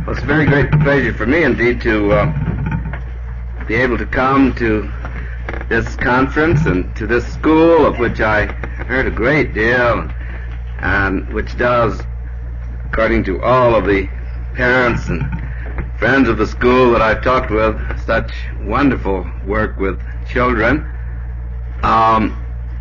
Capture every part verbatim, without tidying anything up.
Well, it's a very great pleasure for me indeed to uh, be able to come to this conference and to this school of which I heard a great deal, and which does, according to all of the parents and friends of the school that I've talked with, such wonderful work with children. Um,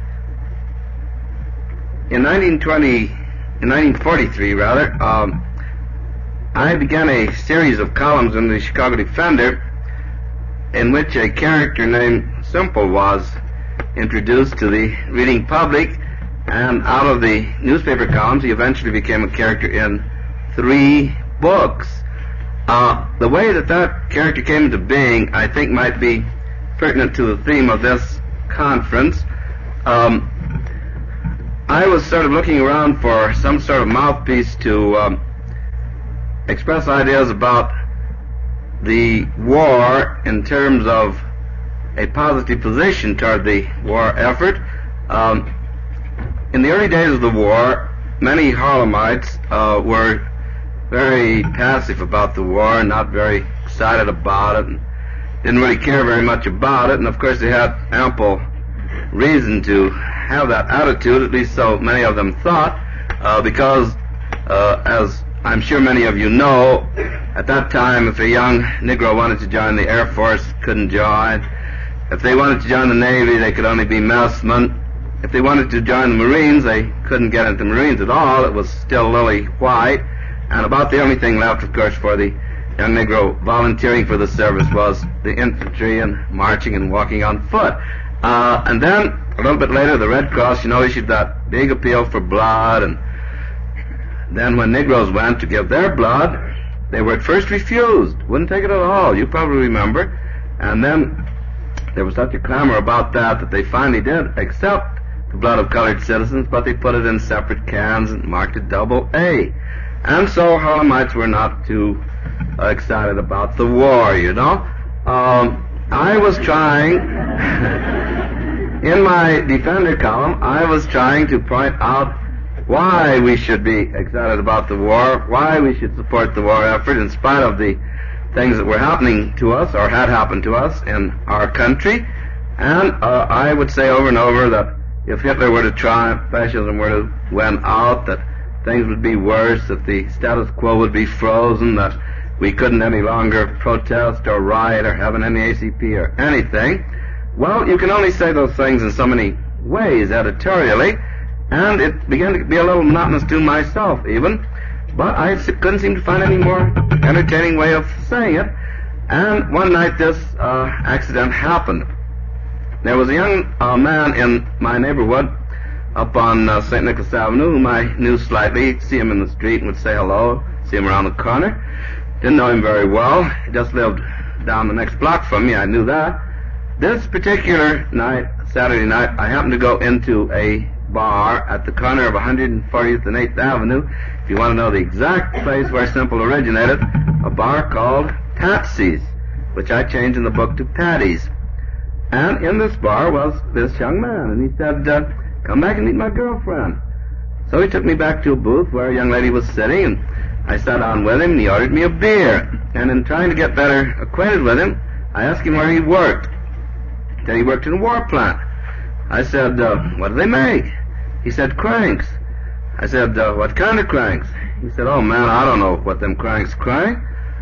in nineteen twenty, in nineteen forty-three rather, um, I began a series of columns in the Chicago Defender in which a character named Simple was introduced to the reading public, and out of the newspaper columns he eventually became a character in three books. Uh, the way that that character came into being, I think, might be pertinent to the theme of this conference. Um, I was sort of looking around for some sort of mouthpiece to um, express ideas about the war in terms of a positive position toward the war effort. Um, in the early days of the war, many Harlemites uh, were very passive about the war and not very excited about it, and didn't really care very much about it, and of course they had ample reason to have that attitude, at least so many of them thought, uh, because uh, as I'm sure many of you know, at that time if a young Negro wanted to join the Air Force, couldn't join. If they wanted to join the Navy, they could only be messmen. If they wanted to join the Marines, they couldn't get into the Marines at all. It was still lily white, and about the only thing left, of course, for the young Negro volunteering for the service was the infantry and marching and walking on foot. Uh, and then, a little bit later, the Red Cross, you know, issued that big appeal for blood, and then when Negroes went to give their blood, they were at first refused, wouldn't take it at all, you probably remember, and then there was such a clamor about that that they finally did accept the blood of colored citizens, but they put it in separate cans and marked it double A. And so Harlemites were not too uh, excited about the war, you know. Um, I was trying, in my Defender column, I was trying to point out why we should be excited about the war, why we should support the war effort in spite of the things that were happening to us or had happened to us in our country. And uh, I would say over and over that if Hitler were to triumph, fascism were to win out, that things would be worse, that the status quo would be frozen, that we couldn't any longer protest or riot or have an N double A C P or anything. Well, you can only say those things in so many ways editorially, and it began to be a little monotonous to myself even, but I couldn't seem to find any more entertaining way of saying it. And one night this uh, accident happened. There was a young uh, man in my neighborhood up on uh, Saint Nicholas Avenue whom I knew slightly, see him in the street and would say hello, see him around the corner. Didn't know him very well. He just lived down the next block from me, I knew that. This particular night, Saturday night, I happened to go into a bar at the corner of one hundred fortieth and eighth Avenue. If you want to know the exact place where Simple originated, a bar called Patsy's, which I changed in the book to Patty's. And in this bar was this young man, and he said, uh, come back and meet my girlfriend. So he took me back to a booth where a young lady was sitting, and I sat down with him, and he ordered me a beer. And in trying to get better acquainted with him, I asked him where he worked. He said he worked in a war plant. I said, uh, what do they make? He said, cranks. I said, uh, what kind of cranks? He said, oh man, I don't know what them cranks crank.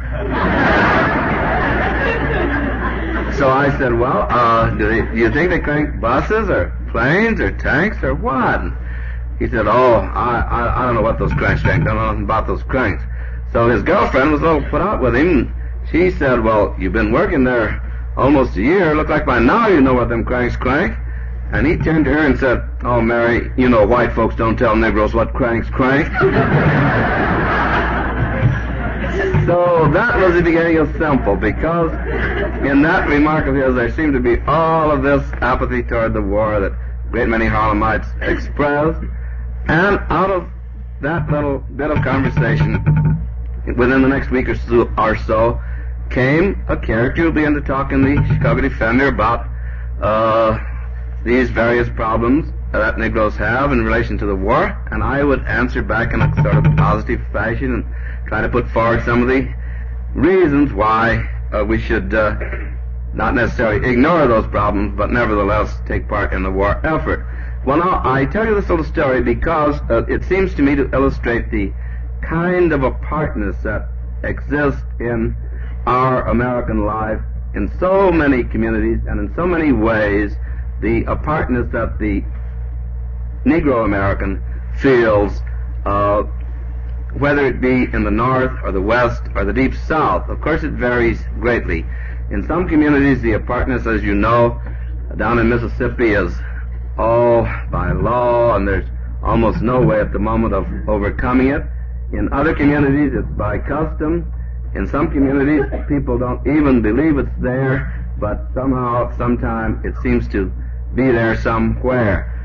So I said, well, uh, do, they, do you think they crank buses or planes or tanks or what? And he said, oh, I, I, I don't know what those cranks crank. I don't know nothing about those cranks. So his girlfriend was a little put out with him. She said, well, you've been working there almost a year. Look like by now you know what them cranks crank. And he turned to her and said, oh, Mary, you know white folks don't tell Negroes what cranks crank. So that was the beginning of Simple, because in that remark of his there seemed to be all of this apathy toward the war that a great many Harlemites expressed. And out of that little bit of conversation, within the next week or so, or so came a character who began to talk in the Chicago Defender about uh, these various problems that Negroes have in relation to the war, and I would answer back in a sort of positive fashion and try to put forward some of the reasons why uh, we should uh, not necessarily ignore those problems, but nevertheless take part in the war effort. Well, now, I tell you this little story because uh, it seems to me to illustrate the kind of apartness that exists in our American life in so many communities and in so many ways, the apartness that the Negro American feels, uh, whether it be in the North or the West or the Deep South. Of course, it varies greatly. In some communities, the apartness, as you know, down in Mississippi is all by law, and there's almost no way at the moment of overcoming it. In other communities, it's by custom. In some communities, people don't even believe it's there, but somehow, sometime, it seems to be there somewhere.